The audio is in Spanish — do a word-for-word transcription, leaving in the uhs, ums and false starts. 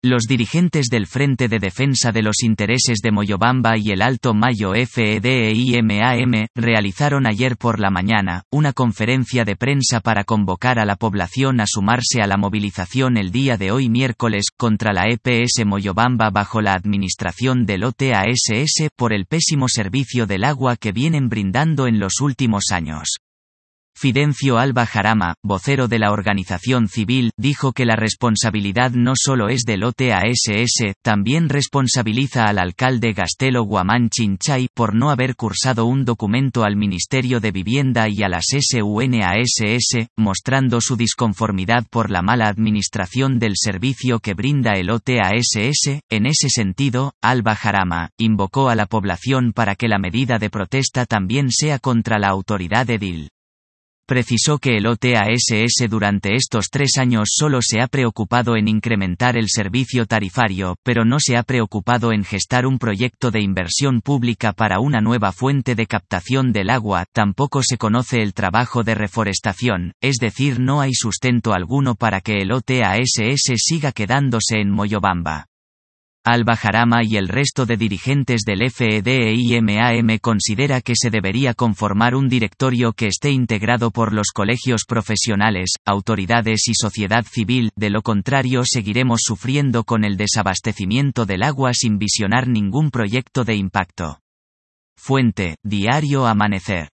Los dirigentes del Frente de Defensa de los Intereses de Moyobamba y el Alto Mayo FEDEIMAM, realizaron ayer por la mañana, una conferencia de prensa para convocar a la población a sumarse a la movilización el día de hoy miércoles, contra la E P S Moyobamba bajo la administración del O T A S S por el pésimo servicio del agua que vienen brindando en los últimos años. Fidencio Alba Jarama, vocero de la organización civil, dijo que la responsabilidad no solo es del O T A S S, también responsabiliza al alcalde Gastelo Guamán Chinchay por no haber cursado un documento al Ministerio de Vivienda y a las S U N A S S, mostrando su disconformidad por la mala administración del servicio que brinda el O T A S S. En ese sentido, Alba Jarama invocó a la población para que la medida de protesta también sea contra la autoridad edil. Precisó que el O T A S S durante estos tres años solo se ha preocupado en incrementar el servicio tarifario, pero no se ha preocupado en gestar un proyecto de inversión pública para una nueva fuente de captación del agua. Tampoco se conoce el trabajo de reforestación, es decir, no hay sustento alguno para que el O T A S S siga quedándose en Moyobamba. Alba Jarama y el resto de dirigentes del FEDEIMAM considera que se debería conformar un directorio que esté integrado por los colegios profesionales, autoridades y sociedad civil, de lo contrario seguiremos sufriendo con el desabastecimiento del agua sin visionar ningún proyecto de impacto. Fuente: Diario Amanecer.